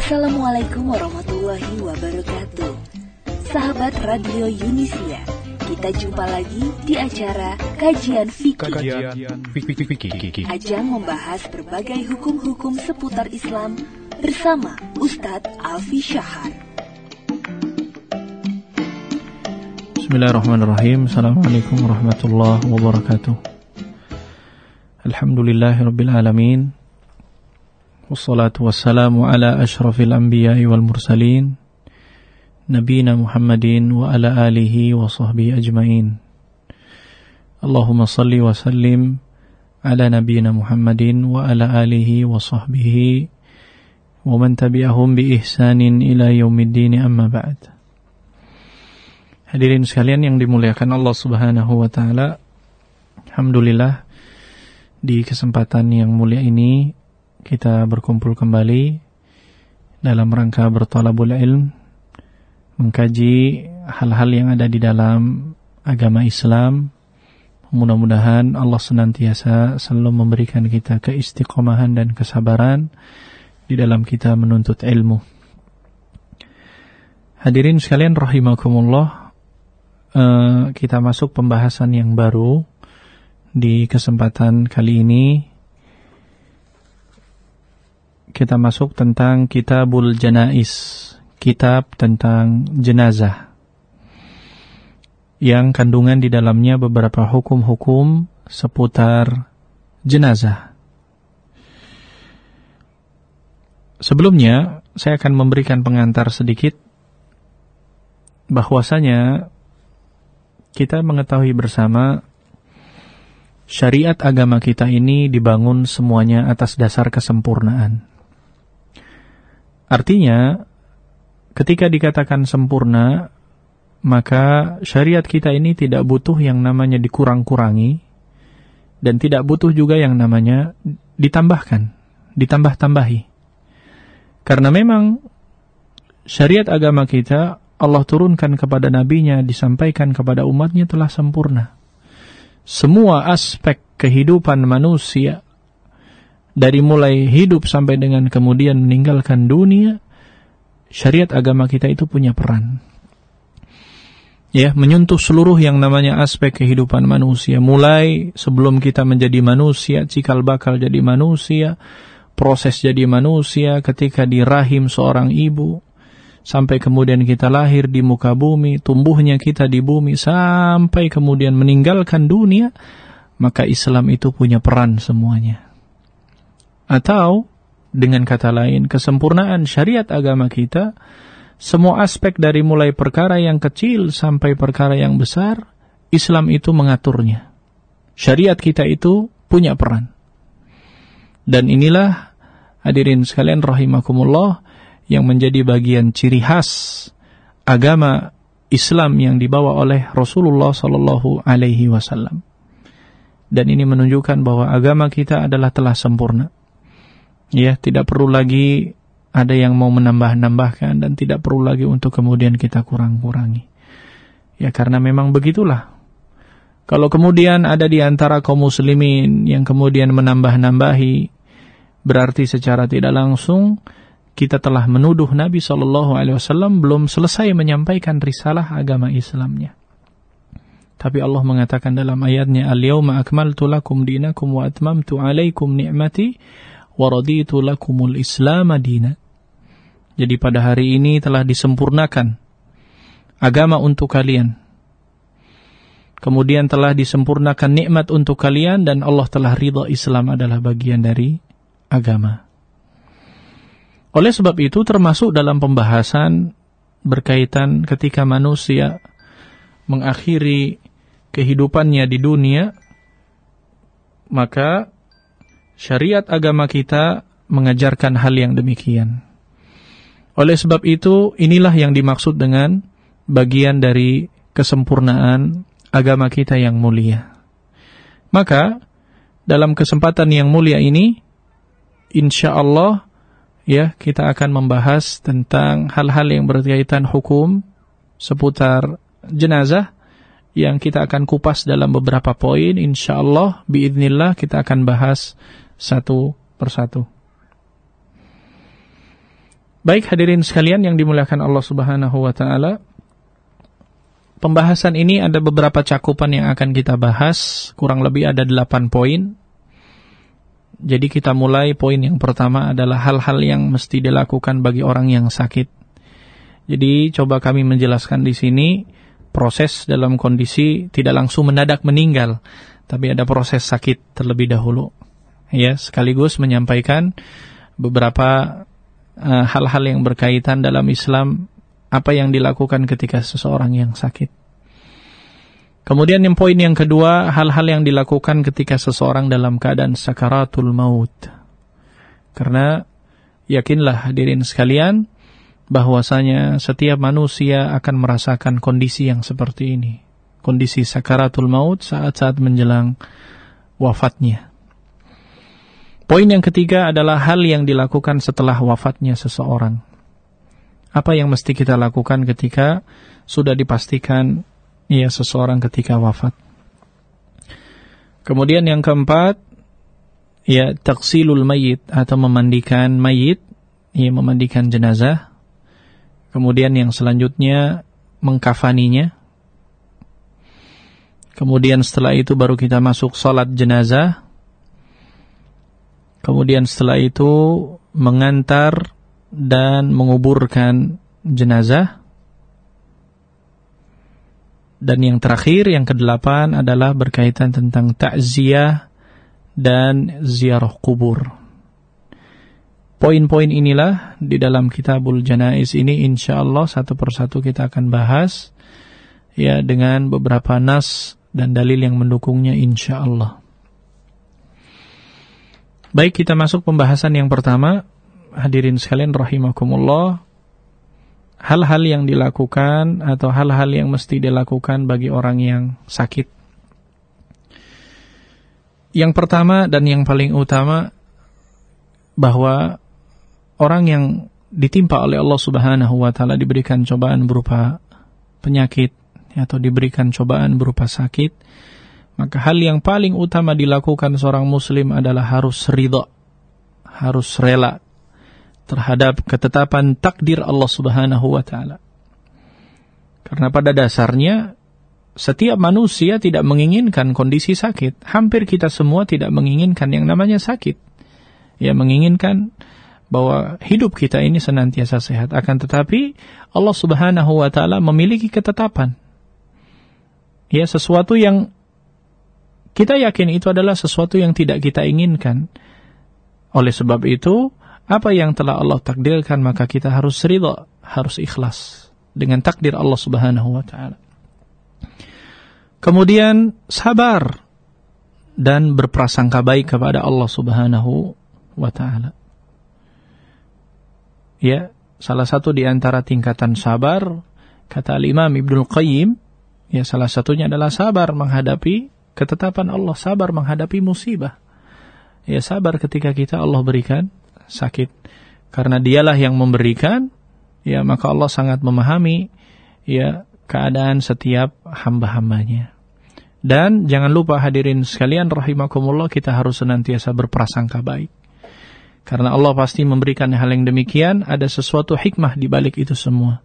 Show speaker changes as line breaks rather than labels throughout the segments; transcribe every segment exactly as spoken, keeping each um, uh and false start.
Assalamualaikum warahmatullahi wabarakatuh. Sahabat Radio Yunisia, kita jumpa lagi di acara Kajian Fikih.
Kajian Fikih.
Ajang membahas berbagai hukum-hukum seputar Islam bersama Ustadz Alfi Syahar.
Bismillahirrahmanirrahim. Assalamualaikum warahmatullahi wabarakatuh. Alhamdulillahirabbil alamin. Wassalatu wassalamu ala asyrafil anbiya'i wal mursalin nabiyina Muhammadin wa ala alihi wa sahbihi ajmain. Allahumma salli wa sallim ala nabiyina Muhammadin wa ala alihi wa sahbihi wa man tabi'ahum bi ihsanin ila yaumiddin, amma ba'd. Hadirin sekalian yang dimuliakan Allah Subhanahu wa taala, alhamdulillah di kesempatan yang mulia ini kita berkumpul kembali dalam rangka berthalabul ilm, mengkaji hal-hal yang ada di dalam agama Islam. Mudah-mudahan Allah senantiasa selalu memberikan kita keistiqomahan dan kesabaran di dalam kita menuntut ilmu. Hadirin sekalian rahimakumullah, uh, kita masuk pembahasan yang baru di kesempatan kali ini. Kita masuk tentang Kitabul Janaiz, kitab tentang jenazah, yang kandungan di dalamnya beberapa hukum-hukum seputar jenazah. Sebelumnya, saya akan memberikan pengantar sedikit, bahwasanya kita mengetahui bersama syariat agama kita ini dibangun semuanya atas dasar kesempurnaan. Artinya, ketika dikatakan sempurna, maka syariat kita ini tidak butuh yang namanya dikurang-kurangi, dan tidak butuh juga yang namanya ditambahkan, ditambah-tambahi. Karena memang syariat agama kita, Allah turunkan kepada nabinya, disampaikan kepada umatnya telah sempurna. Semua aspek kehidupan manusia, dari mulai hidup sampai dengan kemudian meninggalkan dunia, syariat agama kita itu punya peran. Ya, menyentuh seluruh yang namanya aspek kehidupan manusia, mulai sebelum kita menjadi manusia, cikal bakal jadi manusia, proses jadi manusia ketika di rahim seorang ibu, sampai kemudian kita lahir di muka bumi, tumbuhnya kita di bumi, sampai kemudian meninggalkan dunia, maka Islam itu punya peran semuanya. Atau dengan kata lain, kesempurnaan syariat agama kita, semua aspek dari mulai perkara yang kecil sampai perkara yang besar, Islam itu mengaturnya. Syariat kita itu punya peran. Dan inilah hadirin sekalian rahimakumullah, yang menjadi bagian ciri khas agama Islam yang dibawa oleh Rasulullah sallallahu alaihi wasallam. Dan ini menunjukkan bahwa agama kita adalah telah sempurna. Ya, tidak perlu lagi ada yang mau menambah-nambahkan, dan tidak perlu lagi untuk kemudian kita kurang-kurangi. Ya, karena memang begitulah. Kalau kemudian ada di antara kaum muslimin yang kemudian menambah-nambahi, berarti secara tidak langsung kita telah menuduh Nabi shallallahu alaihi wasallam belum selesai menyampaikan risalah agama Islamnya. Tapi Allah mengatakan dalam ayatnya, Al-yawma akmaltu lakum dinakum wa atmamtu alaikum ni'mati wa raditu lakumul Islam madina. Jadi pada hari ini telah disempurnakan agama untuk kalian. Kemudian telah disempurnakan nikmat untuk kalian, dan Allah telah ridha Islam adalah bagian dari agama. Oleh sebab itu, termasuk dalam pembahasan berkaitan ketika manusia mengakhiri kehidupannya di dunia, maka syariat agama kita mengajarkan hal yang demikian. Oleh sebab itu, inilah yang dimaksud dengan bagian dari kesempurnaan agama kita yang mulia. Maka, dalam kesempatan yang mulia ini, insya Allah, ya, kita akan membahas tentang hal-hal yang berkaitan hukum seputar jenazah, yang kita akan kupas dalam beberapa poin. Insya Allah, biidznillah, kita akan bahas satu persatu. Baik hadirin sekalian yang dimuliakan Allah Subhanahu wa taala, pembahasan ini ada beberapa cakupan yang akan kita bahas, kurang lebih ada delapan poin. Jadi kita mulai poin yang pertama adalah hal-hal yang mesti dilakukan bagi orang yang sakit. Jadi coba kami menjelaskan di sini proses dalam kondisi tidak langsung mendadak meninggal, tapi ada proses sakit terlebih dahulu. Ya, sekaligus menyampaikan beberapa uh, hal-hal yang berkaitan dalam Islam, apa yang dilakukan ketika seseorang yang sakit. Kemudian yang poin yang kedua, hal-hal yang dilakukan ketika seseorang dalam keadaan sakaratul maut. Karena yakinlah hadirin sekalian, bahwasanya setiap manusia akan merasakan kondisi yang seperti ini. Kondisi sakaratul maut saat-saat menjelang wafatnya. Poin yang ketiga adalah hal yang dilakukan setelah wafatnya seseorang. Apa yang mesti kita lakukan ketika sudah dipastikan ya seseorang ketika wafat. Kemudian yang keempat, ya taqsilul mayyit atau memandikan mayit, ya memandikan jenazah. Kemudian yang selanjutnya mengkafaninya. Kemudian setelah itu baru kita masuk salat jenazah. Kemudian setelah itu mengantar dan menguburkan jenazah. Dan yang terakhir, yang kedelapan adalah berkaitan tentang takziah dan ziarah kubur. Poin-poin inilah di dalam Kitabul Janaiz ini insyaallah satu persatu kita akan bahas ya dengan beberapa nas dan dalil yang mendukungnya insyaallah. Baik, kita masuk pembahasan yang pertama. Hadirin sekalian rahimakumullah, hal-hal yang dilakukan atau hal-hal yang mesti dilakukan bagi orang yang sakit. Yang pertama dan yang paling utama, bahwa orang yang ditimpa oleh Allah Subhanahu wa taala diberikan cobaan berupa penyakit atau diberikan cobaan berupa sakit, maka hal yang paling utama dilakukan seorang muslim adalah harus ridha, harus rela terhadap ketetapan takdir Allah Subhanahu wa taala. Karena pada dasarnya setiap manusia tidak menginginkan kondisi sakit. Hampir kita semua tidak menginginkan yang namanya sakit. Ya, menginginkan bahwa hidup kita ini senantiasa sehat. Akan tetapi Allah Subhanahu wa taala memiliki ketetapan. Ya, sesuatu yang kita yakin itu adalah sesuatu yang tidak kita inginkan. Oleh sebab itu, apa yang telah Allah takdirkan maka kita harus ridha, harus ikhlas dengan takdir Allah Subhanahu wa taala. Kemudian sabar dan berprasangka baik kepada Allah Subhanahu wa taala. Ya, salah satu di antara tingkatan sabar, kata Imam Ibnul Qayyim, ya salah satunya adalah sabar menghadapi ketetapan Allah, sabar menghadapi musibah. Ya, sabar ketika kita Allah berikan sakit, karena dialah yang memberikan, ya maka Allah sangat memahami ya keadaan setiap hamba-hambanya. Dan jangan lupa hadirin sekalian rahimakumullah, kita harus senantiasa berprasangka baik, karena Allah pasti memberikan hal yang demikian, ada sesuatu hikmah di balik itu semua.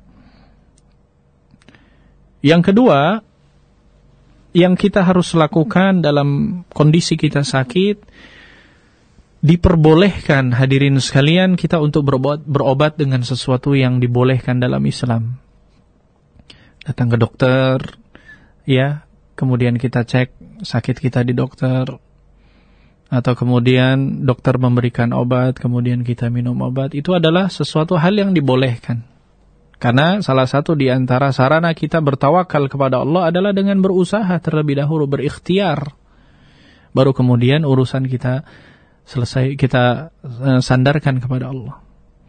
Yang kedua yang kita harus lakukan dalam kondisi kita sakit, diperbolehkan hadirin sekalian kita untuk berobat, berobat dengan sesuatu yang dibolehkan dalam Islam. Datang ke dokter, ya, kemudian kita cek sakit kita di dokter, atau kemudian dokter memberikan obat, kemudian kita minum obat, itu adalah sesuatu hal yang dibolehkan. Karena salah satu di antara sarana kita bertawakal kepada Allah adalah dengan berusaha terlebih dahulu, berikhtiar. Baru kemudian urusan kita selesai, kita uh, sandarkan kepada Allah.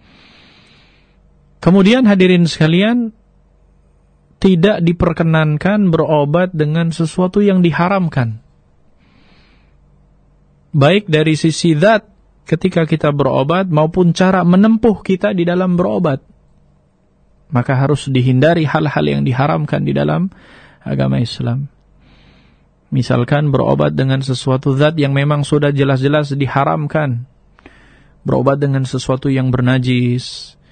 Kemudian hadirin sekalian, tidak diperkenankan berobat dengan sesuatu yang diharamkan. Baik dari sisi zat ketika kita berobat maupun cara menempuh kita di dalam berobat. Maka harus dihindari hal-hal yang diharamkan di dalam agama Islam. Misalkan berobat dengan sesuatu zat yang memang sudah jelas-jelas diharamkan. Berobat dengan sesuatu yang bernajis,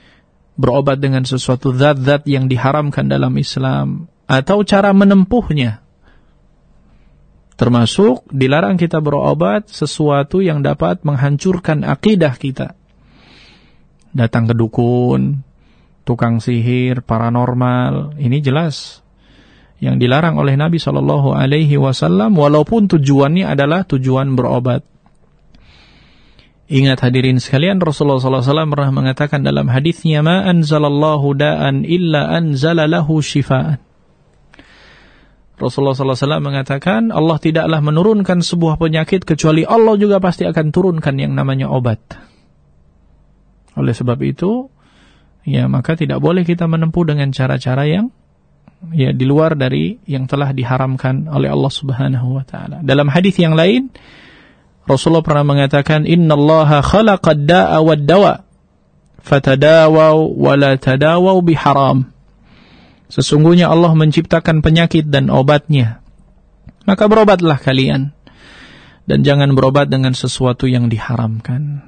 berobat dengan sesuatu zat-zat yang diharamkan dalam Islam, atau cara menempuhnya. Termasuk dilarang kita berobat sesuatu yang dapat menghancurkan akidah kita. Datang ke dukun, tukang sihir, paranormal, ini jelas yang dilarang oleh Nabi shallallahu alaihi wasallam, walaupun tujuannya adalah tujuan berobat. Ingat hadirin sekalian, Rasulullah shallallahu alaihi wasallam pernah mengatakan dalam hadisnya, ma anzalallahu da'an illa anzala lahu shifaan. Rasulullah shallallahu alaihi wasallam mengatakan, Allah tidaklah menurunkan sebuah penyakit kecuali Allah juga pasti akan turunkan yang namanya obat. Oleh sebab itu, ya maka tidak boleh kita menempuh dengan cara-cara yang ya di luar dari yang telah diharamkan oleh Allah Subhanahu wa taala. Dalam hadis yang lain, Rasulullah pernah mengatakan, innallaha khalaqad da'a wad dawa fatadawaw wa la tadawaw biharam. Sesungguhnya Allah menciptakan penyakit dan obatnya, maka berobatlah kalian, dan jangan berobat dengan sesuatu yang diharamkan.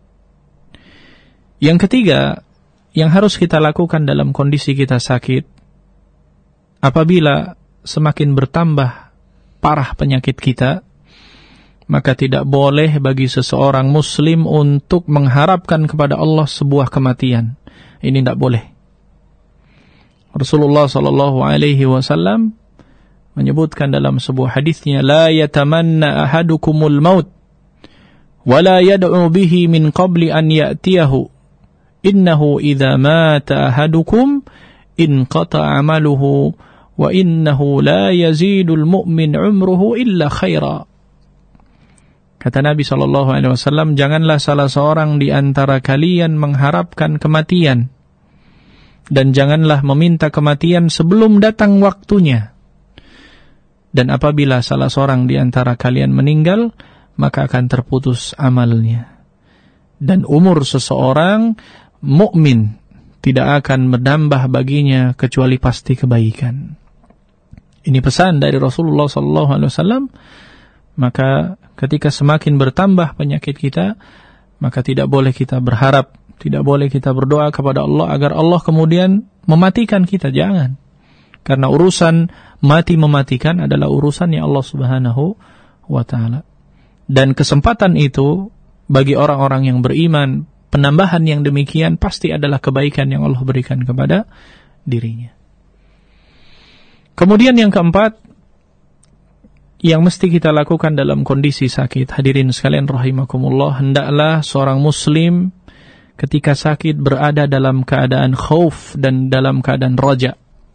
Yang ketiga, yang harus kita lakukan dalam kondisi kita sakit, apabila semakin bertambah parah penyakit kita, maka tidak boleh bagi seseorang muslim untuk mengharapkan kepada Allah sebuah kematian. Ini tidak boleh. Rasulullah sallallahu alaihi wasallam menyebutkan dalam sebuah hadisnya, la yatamanna ahadukumul maut wa la yad'u bihi min qabli an ya'tiyahu innahu idza mata ahadukum inqata 'amaluhu wa innahu la yazidul mu'min 'umruhu illa khaira. Kata Nabi shallallahu alaihi wasallam, janganlah salah seorang di antara kalian mengharapkan kematian, dan janganlah meminta kematian sebelum datang waktunya. Dan apabila salah seorang di antara kalian meninggal, maka akan terputus amalnya. Dan umur seseorang mukmin tidak akan menambah baginya kecuali pasti kebaikan. Ini pesan dari Rasulullah sallallahu alaihi wasallam. Maka ketika semakin bertambah penyakit kita, maka tidak boleh kita berharap, tidak boleh kita berdoa kepada Allah agar Allah kemudian mematikan kita, jangan. Karena urusan mati mematikan adalah urusannya Allah Subhanahu wa taala. Dan kesempatan itu bagi orang-orang yang beriman, penambahan yang demikian pasti adalah kebaikan yang Allah berikan kepada dirinya. Kemudian yang keempat, yang mesti kita lakukan dalam kondisi sakit, hadirin sekalian rahimakumullah, hendaklah seorang muslim ketika sakit berada dalam keadaan khauf dan dalam keadaan raja.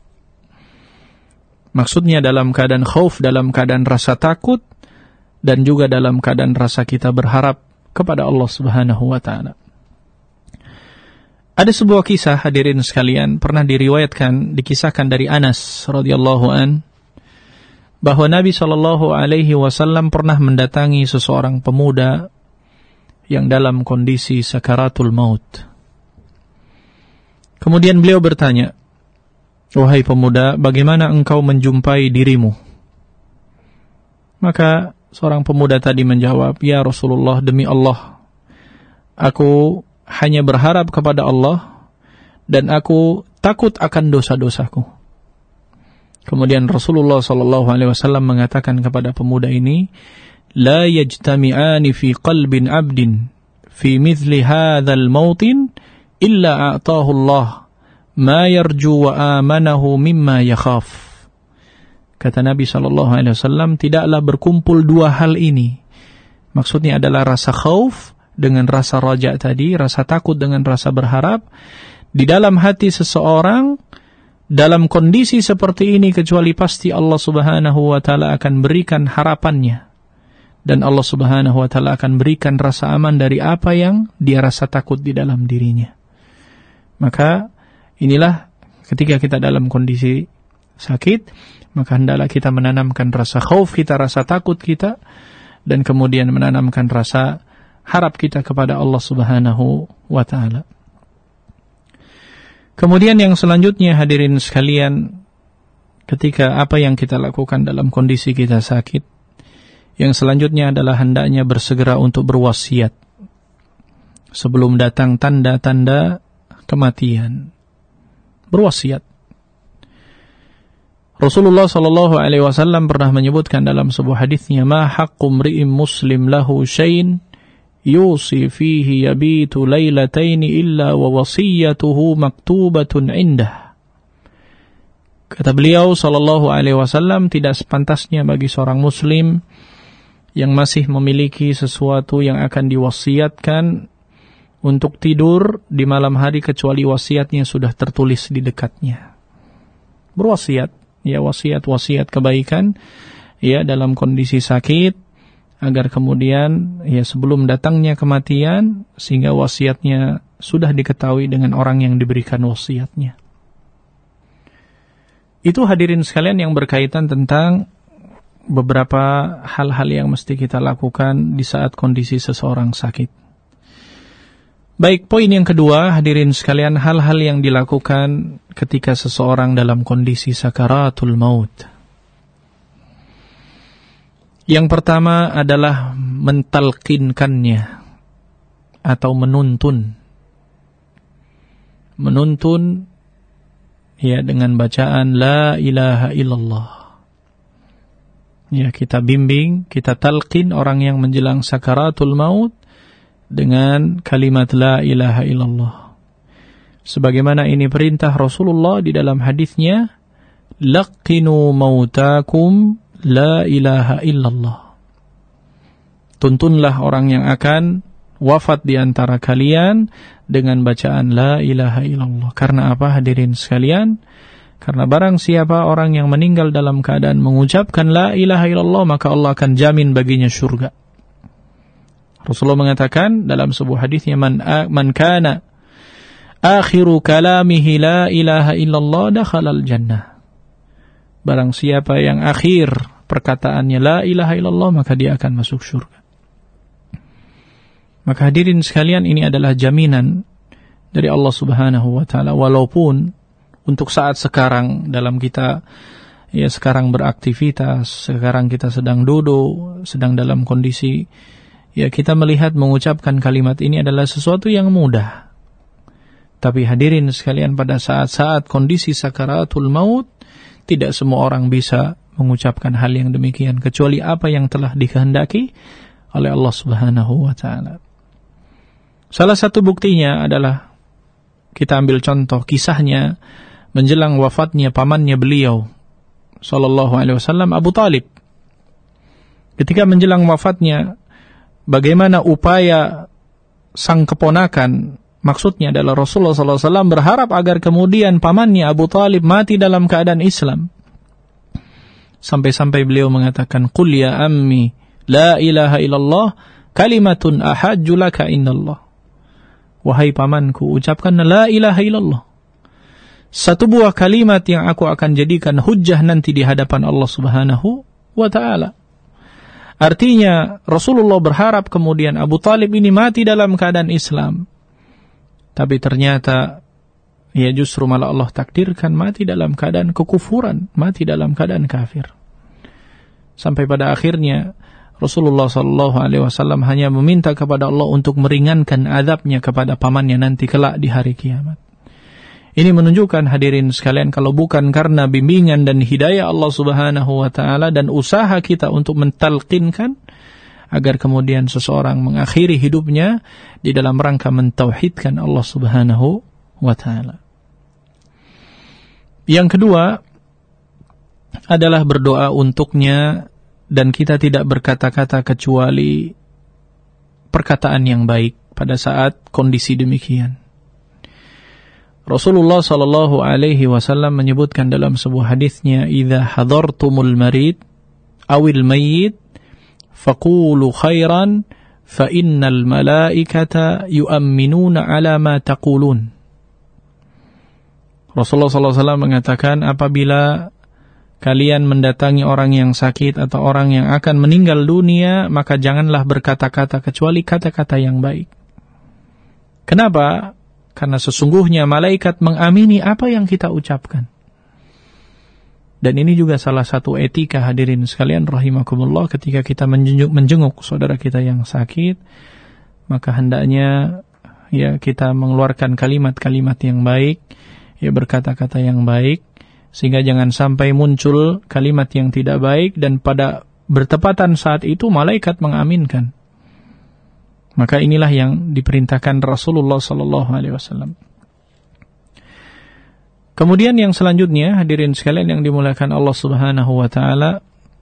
Maksudnya dalam keadaan khauf, dalam keadaan rasa takut, dan juga dalam keadaan rasa kita berharap kepada Allah Subhanahu wa taala. Ada sebuah kisah, hadirin sekalian, pernah diriwayatkan, dikisahkan dari Anas radhiyallahu an, bahwa Nabi shallallahu alaihi wasallam pernah mendatangi seseorang pemuda yang dalam kondisi sakaratul maut. Kemudian beliau bertanya, wahai pemuda, bagaimana engkau menjumpai dirimu? Maka seorang pemuda tadi menjawab, ya Rasulullah, demi Allah, aku hanya berharap kepada Allah dan aku takut akan dosa-dosaku. Kemudian Rasulullah sallallahu alaihi wasallam mengatakan kepada pemuda ini, la yajtami'ani fi qalbin 'abdin fi mithli hadzal mautin illa a'tahu Allah ma yarju wa amanahu mimma yakhaf. Kata Nabi sallallahu alaihi wasallam, tidaklah berkumpul dua hal ini. Maksudnya adalah rasa khauf dengan rasa raja tadi, rasa takut dengan rasa berharap di dalam hati seseorang dalam kondisi seperti ini, kecuali pasti Allah Subhanahu wa taala akan berikan harapannya, dan Allah Subhanahu wa taala akan berikan rasa aman dari apa yang dia rasa takut di dalam dirinya. Maka inilah ketika kita dalam kondisi sakit, maka hendaklah kita menanamkan rasa khauf kita, rasa takut kita, dan kemudian menanamkan rasa harap kita kepada Allah Subhanahu wa taala. Kemudian yang selanjutnya, hadirin sekalian, ketika apa yang kita lakukan dalam kondisi kita sakit, yang selanjutnya adalah hendaknya bersegera untuk berwasiat sebelum datang tanda-tanda kematian. Berwasiat. Rasulullah sallallahu alaihi wasallam pernah menyebutkan dalam sebuah hadisnya, "Ma haqqu mri'in muslim lahu syai'in yusi fihi yabitu lailataini illa wa wasiyatuhu maktubatun indah." Kata beliau sallallahu alaihi wasallam, tidak sepantasnya bagi seorang muslim yang masih memiliki sesuatu yang akan diwasiatkan untuk tidur di malam hari kecuali wasiatnya sudah tertulis di dekatnya. Berwasiat, ya, wasiat-wasiat kebaikan, ya, dalam kondisi sakit, agar kemudian, ya, sebelum datangnya kematian, sehingga wasiatnya sudah diketahui dengan orang yang diberikan wasiatnya. Itu hadirin sekalian yang berkaitan tentang beberapa hal-hal yang mesti kita lakukan di saat kondisi seseorang sakit. Baik, poin yang kedua, hadirin sekalian, hal-hal yang dilakukan ketika seseorang dalam kondisi sakaratul maut. Yang pertama adalah mentalqinkannya atau menuntun. Menuntun, ya, dengan bacaan la ilaha illallah. Ya, kita bimbing, kita talqin orang yang menjelang sakaratul maut dengan kalimat la ilaha illallah. Sebagaimana ini perintah Rasulullah di dalam hadisnya, laqinu mautakum la ilaha illallah. Tuntunlah orang yang akan wafat di antara kalian dengan bacaan la ilaha illallah. Karena apa, hadirin sekalian? Karena barang siapa orang yang meninggal dalam keadaan mengucapkan la ilaha illallah, maka Allah akan jamin baginya surga. Rasulullah mengatakan dalam sebuah hadisnya, man man kana akhiru kalamihi la ilaha illallah dakhalal jannah. Barang siapa yang akhir perkataannya la ilaha illallah, maka dia akan masuk surga. Maka hadirin sekalian, ini adalah jaminan dari Allah Subhanahu wa taala, walaupun untuk saat sekarang dalam kita, ya, sekarang beraktivitas, sekarang kita sedang duduk, sedang dalam kondisi, ya, kita melihat mengucapkan kalimat ini adalah sesuatu yang mudah. Tapi hadirin sekalian, pada saat-saat kondisi sakaratul maut, tidak semua orang bisa mengucapkan hal yang demikian, kecuali apa yang telah dikehendaki oleh Allah Subhanahu wa ta'ala. Salah satu buktinya adalah, kita ambil contoh kisahnya menjelang wafatnya pamannya beliau, sallallahu alaihi wasallam, Abu Talib. Ketika menjelang wafatnya, bagaimana upaya sang keponakan, maksudnya adalah Rasulullah sallallahu alaihi wasallam, berharap agar kemudian pamannya Abu Talib mati dalam keadaan Islam. Sampai-sampai beliau mengatakan, "Qul ya ammi, la ilaha illallah, kalimatun ahajju laka indallah." Wahai pamanku, ucapkan la ilaha illallah. Satu buah kalimat yang aku akan jadikan hujjah nanti di hadapan Allah Subhanahu wa ta'ala. Artinya Rasulullah berharap kemudian Abu Talib ini mati dalam keadaan Islam. Tapi ternyata ya justru malah Allah takdirkan mati dalam keadaan kekufuran, mati dalam keadaan kafir. Sampai pada akhirnya Rasulullah sallallahu alaihi wasallam hanya meminta kepada Allah untuk meringankan azabnya kepada pamannya nanti kelak di hari kiamat. Ini menunjukkan hadirin sekalian, kalau bukan karena bimbingan dan hidayah Allah Subhanahu wa taala dan usaha kita untuk mentalqinkan agar kemudian seseorang mengakhiri hidupnya di dalam rangka mentauhidkan Allah Subhanahu wa taala. Yang kedua adalah berdoa untuknya, dan kita tidak berkata-kata kecuali perkataan yang baik pada saat kondisi demikian. Rasulullah sallallahu alaihi wasallam menyebutkan dalam sebuah hadisnya, "Idza hadartumul marid awil mayyit faqulu khairan fa innal malaikata yu'minuna ala ma taqulun." Rasulullah sallallahu alaihi wasallam mengatakan, apabila kalian mendatangi orang yang sakit atau orang yang akan meninggal dunia, maka janganlah berkata-kata kecuali kata-kata yang baik. Kenapa? Karena sesungguhnya malaikat mengamini apa yang kita ucapkan. Dan ini juga salah satu etika hadirin sekalian rahimakumullah, ketika kita menjenguk, menjenguk saudara kita yang sakit, maka hendaknya ya kita mengeluarkan kalimat-kalimat yang baik, ya berkata-kata yang baik, sehingga jangan sampai muncul kalimat yang tidak baik dan pada bertepatan saat itu malaikat mengaminkan. Maka inilah yang diperintahkan Rasulullah sallallahu alaihi wasallam. Kemudian yang selanjutnya, hadirin sekalian yang dimuliakan Allah Subhanahu wa taala,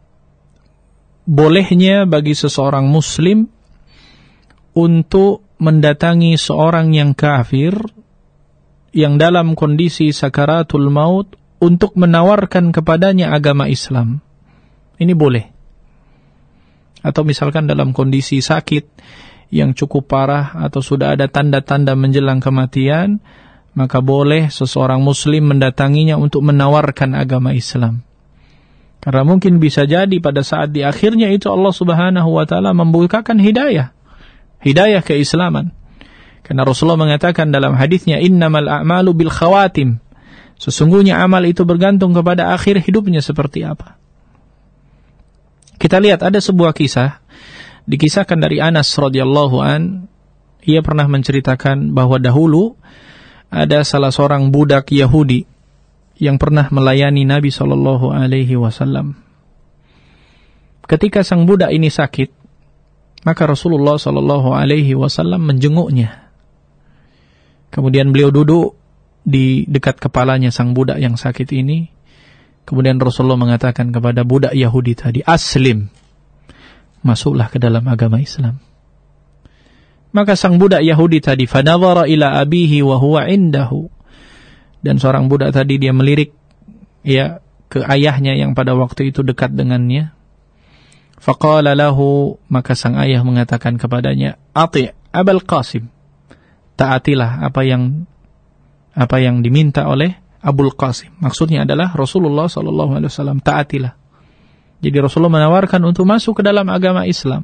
bolehnya bagi seseorang muslim untuk mendatangi seorang yang kafir yang dalam kondisi sakaratul maut untuk menawarkan kepadanya agama Islam. Ini boleh. Atau misalkan dalam kondisi sakit yang cukup parah atau sudah ada tanda-tanda menjelang kematian, maka boleh seseorang muslim mendatanginya untuk menawarkan agama Islam. Karena mungkin bisa jadi pada saat di akhirnya itu Allah Subhanahu wa taala membukakan hidayah. Hidayah keislaman. Karena Rasulullah mengatakan dalam hadisnya, innamal a'malu bil khawatim. Sesungguhnya amal itu bergantung kepada akhir hidupnya seperti apa. Kita lihat ada sebuah kisah, dikisahkan dari Anas radhiyallahu an. Ia pernah menceritakan bahwa dahulu ada salah seorang budak Yahudi yang pernah melayani Nabi sallallahu alaihi wasallam. Ketika sang budak ini sakit, maka Rasulullah sallallahu alaihi wasallam menjenguknya. Kemudian beliau duduk di dekat kepalanya sang budak yang sakit ini. Kemudian Rasulullah mengatakan kepada budak Yahudi tadi, aslim, masuklah ke dalam agama Islam. Maka sang budak Yahudi tadi, fanadhara ila abihi wa huwa indahu, dan seorang budak tadi dia melirik ya ke ayahnya yang pada waktu itu dekat dengannya. Faqala lahu, maka sang ayah mengatakan kepadanya, ati' Abul Qasim, taatilah apa yang apa yang diminta oleh Abul Qasim. Maksudnya adalah Rasulullah sallallahu alaihi wasallam, taatilah. Jadi Rasulullah menawarkan untuk masuk ke dalam agama Islam.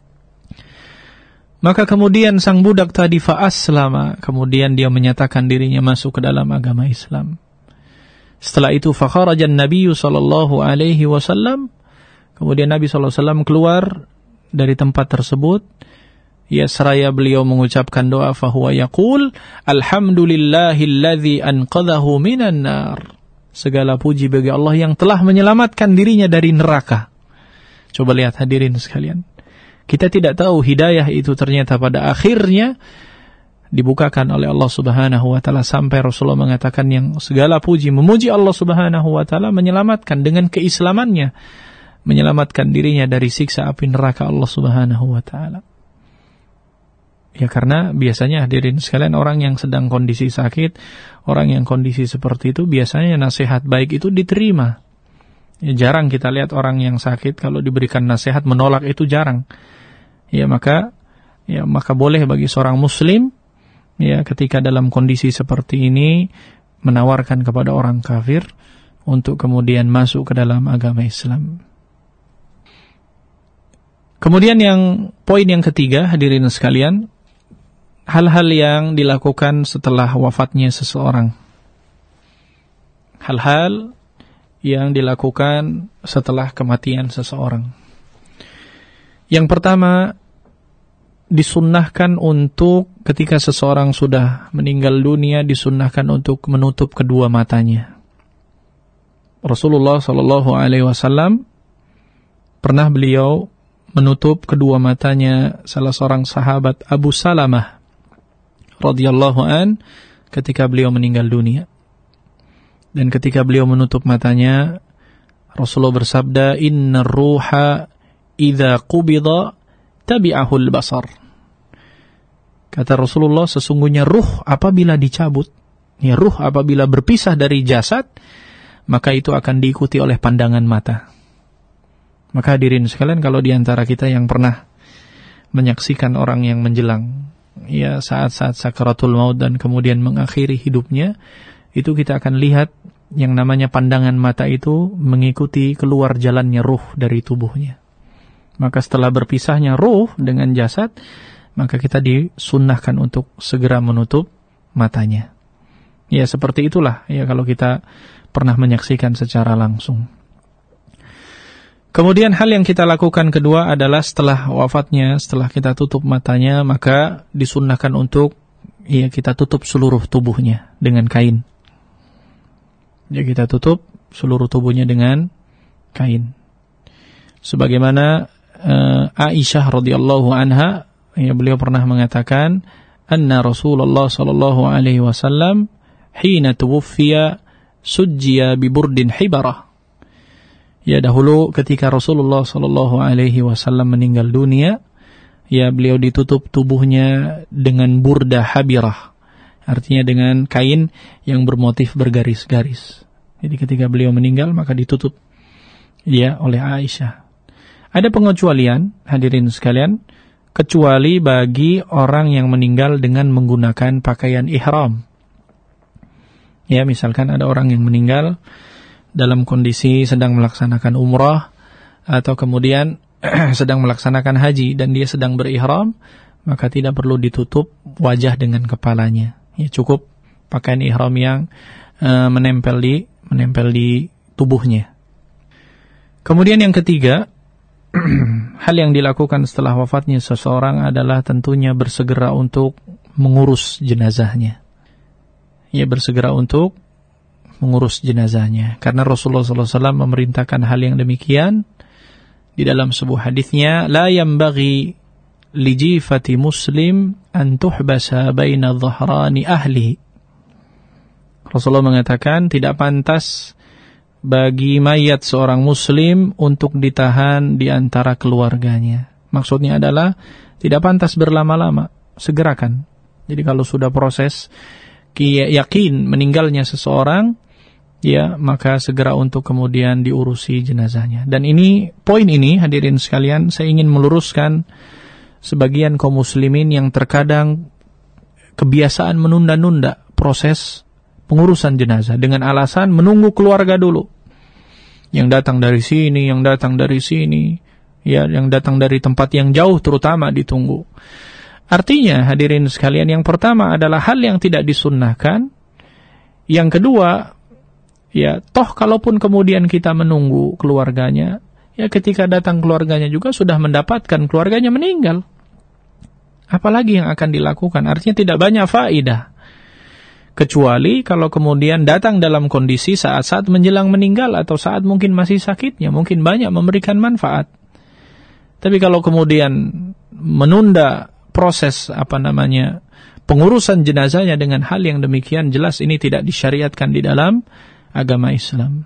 Maka kemudian sang budak tadi fa'aslama, kemudian dia menyatakan dirinya masuk ke dalam agama Islam. Setelah itu fakharajan Nabi sallallahu alaihi wasallam, kemudian Nabi sallallahu alaihi wasallam keluar dari tempat tersebut. Ya, seraya beliau mengucapkan doa, fahuwa yaqul alhamdulillahilladzi anqadhahu minan nar. Segala puji bagi Allah yang telah menyelamatkan dirinya dari neraka. Coba lihat hadirin sekalian. Kita tidak tahu hidayah itu ternyata pada akhirnya dibukakan oleh Allah Subhanahu wa taala, sampai Rasulullah mengatakan yang segala puji memuji Allah Subhanahu wa taala menyelamatkan dengan keislamannya, menyelamatkan dirinya dari siksa api neraka Allah Subhanahu wa taala. Ya, karena biasanya hadirin sekalian, orang yang sedang kondisi sakit, orang yang kondisi seperti itu, biasanya nasihat baik itu diterima. Ya, jarang kita lihat orang yang sakit kalau diberikan nasihat menolak, itu jarang. Ya, maka ya maka boleh bagi seorang muslim ya ketika dalam kondisi seperti ini menawarkan kepada orang kafir untuk kemudian masuk ke dalam agama Islam. Kemudian yang poin yang ketiga, hadirin sekalian, hal-hal yang dilakukan setelah wafatnya seseorang. Hal-hal yang dilakukan setelah kematian seseorang. Yang pertama, disunnahkan untuk ketika seseorang sudah meninggal dunia, disunnahkan untuk menutup kedua matanya. Rasulullah sallallahu alaihi wasallam pernah beliau menutup kedua matanya salah seorang sahabat, Abu Salamah radhiyallahu an, ketika beliau meninggal dunia. Dan ketika beliau menutup matanya, Rasulullah bersabda, innar ruha idza qubida tabi'ahul basar. Kata Rasulullah, sesungguhnya ruh apabila dicabut, ya ruh apabila berpisah dari jasad, maka itu akan diikuti oleh pandangan mata. Maka hadirin sekalian, kalau diantara kita yang pernah menyaksikan orang yang menjelang ya saat-saat sakaratul maut dan kemudian mengakhiri hidupnya, itu kita akan lihat yang namanya pandangan mata itu mengikuti keluar jalannya ruh dari tubuhnya. Maka setelah berpisahnya ruh dengan jasad, maka kita disunnahkan untuk segera menutup matanya. Ya, seperti itulah ya kalau kita pernah menyaksikan secara langsung. Kemudian hal yang kita lakukan kedua adalah setelah wafatnya, setelah kita tutup matanya, maka disunnahkan untuk ya kita tutup seluruh tubuhnya dengan kain. Ya kita tutup seluruh tubuhnya dengan kain. Sebagaimana uh, Aisyah radhiyallahu anha, ya beliau pernah mengatakan, anna Rasulullah sallallahu alaihi wasallam hina tuwfiya sujjiya bi burdin hibarah. Ya dahulu ketika Rasulullah sallallahu alaihi wasallam meninggal dunia, ya beliau ditutup tubuhnya dengan burda habirah. Artinya dengan kain yang bermotif bergaris-garis. Jadi ketika beliau meninggal maka ditutup ya oleh Aisyah. Ada pengecualian, hadirin sekalian, kecuali bagi orang yang meninggal dengan menggunakan pakaian ihram. Ya, misalkan ada orang yang meninggal dalam kondisi sedang melaksanakan umrah atau kemudian sedang melaksanakan haji dan dia sedang berihram, maka tidak perlu ditutup wajah dengan kepalanya. Ya, cukup pakaian ihram yang uh, menempel di menempel di tubuhnya. Kemudian yang ketiga, hal yang dilakukan setelah wafatnya seseorang adalah tentunya bersegera untuk mengurus jenazahnya. Ya, bersegera untuk mengurus jenazahnya. Karena Rasulullah sallallahu alaihi wasallam memerintahkan hal yang demikian di dalam sebuah hadisnya, la yambaghi li jifati muslim an tuhbasa baina dhahrani ahlihi. Rasulullah mengatakan tidak pantas bagi mayat seorang muslim untuk ditahan di antara keluarganya. Maksudnya adalah tidak pantas berlama-lama, segerakan. Jadi kalau sudah proses yakin meninggalnya seseorang, ya maka segera untuk kemudian diurusi jenazahnya. Dan ini, poin ini hadirin sekalian, saya ingin meluruskan sebagian kaum muslimin yang terkadang kebiasaan menunda-nunda proses pengurusan jenazah dengan alasan menunggu keluarga dulu. Yang datang dari sini, yang datang dari sini, ya, yang datang dari tempat yang jauh terutama ditunggu. Artinya hadirin sekalian, yang pertama adalah hal yang tidak disunnahkan. Yang kedua, ya toh kalaupun kemudian kita menunggu keluarganya, ya ketika datang keluarganya juga sudah mendapatkan keluarganya meninggal. Apalagi yang akan dilakukan? Artinya tidak banyak faedah. Kecuali kalau kemudian datang dalam kondisi saat-saat menjelang meninggal atau saat mungkin masih sakitnya, mungkin banyak memberikan manfaat. Tapi kalau kemudian menunda proses apa namanya pengurusan jenazahnya dengan hal yang demikian, jelas ini tidak disyariatkan di dalam agama Islam.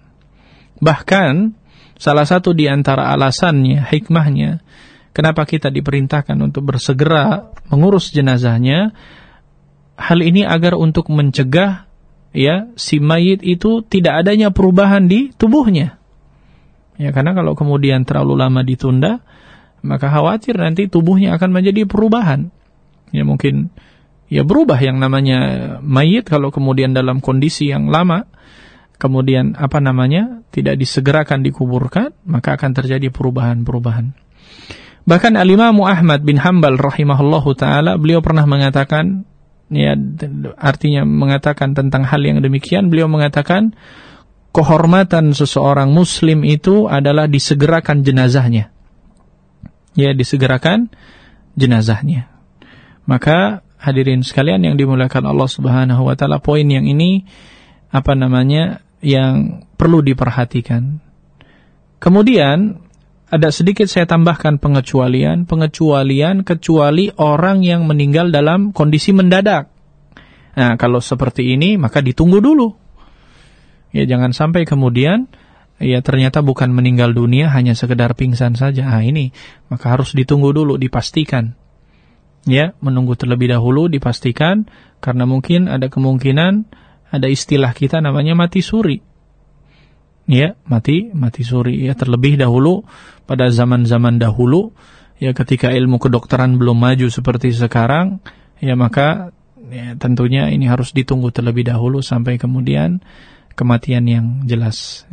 Bahkan salah satu di antara alasannya, hikmahnya, kenapa kita diperintahkan untuk bersegera mengurus jenazahnya, hal ini agar untuk mencegah ya si mayit itu tidak adanya perubahan di tubuhnya. Ya, karena kalau kemudian terlalu lama ditunda, maka khawatir nanti tubuhnya akan menjadi perubahan. Ya mungkin ya berubah yang namanya mayit kalau kemudian dalam kondisi yang lama, kemudian apa namanya tidak disegerakan dikuburkan, maka akan terjadi perubahan-perubahan. Bahkan Al-Imam Ahmad bin Hanbal rahimahullahu taala, beliau pernah mengatakan, ya artinya mengatakan tentang hal yang demikian, beliau mengatakan kehormatan seseorang muslim itu adalah disegerakan jenazahnya. Ya, disegerakan jenazahnya. Maka hadirin sekalian yang dimuliakan Allah Subhanahu wa taala, poin yang ini apa namanya yang perlu diperhatikan. Kemudian ada sedikit saya tambahkan pengecualian, pengecualian kecuali orang yang meninggal dalam kondisi mendadak. Nah, kalau seperti ini maka ditunggu dulu. Ya, jangan sampai kemudian ya ternyata bukan meninggal dunia, hanya sekedar pingsan saja. Ah, ini maka harus ditunggu dulu, dipastikan. Ya, menunggu terlebih dahulu, dipastikan, karena mungkin ada kemungkinan, ada istilah kita namanya mati suri. Ya, mati mati suri. Ya, terlebih dahulu pada zaman-zaman dahulu, ya ketika ilmu kedokteran belum maju seperti sekarang, ya maka ya, tentunya ini harus ditunggu terlebih dahulu sampai kemudian kematian yang jelas.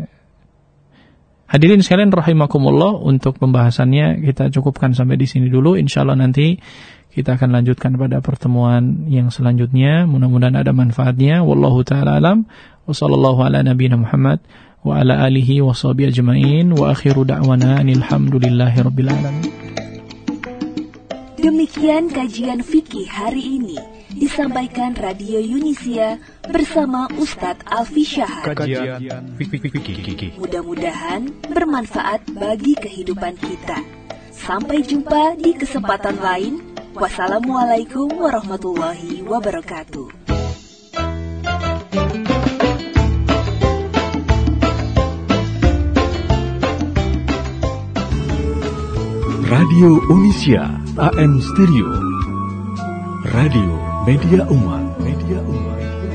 Hadirin sekalian rahimakumullah, untuk pembahasannya kita cukupkan sampai di sini dulu. Insyaallah nanti kita akan lanjutkan pada pertemuan yang selanjutnya. Mudah-mudahan ada manfaatnya. Wallahu ta'ala alam. Wa sallallahu ala nabiyina Muhammad wa ala alihi wa sahbihi ajma'in. Wa akhiru da'wana anil hamdulillahi rabbil alamin.
Demikian kajian fikih hari ini disampaikan Radio Yunisia bersama Ustadz Alfi Syahar.
Kajian fikih.
Mudah-mudahan bermanfaat bagi kehidupan kita. Sampai jumpa di kesempatan lain. Wassalamualaikum warahmatullahi wabarakatuh.
Radio Yunisia A M Stereo. Radio Media Umat. Media Umat.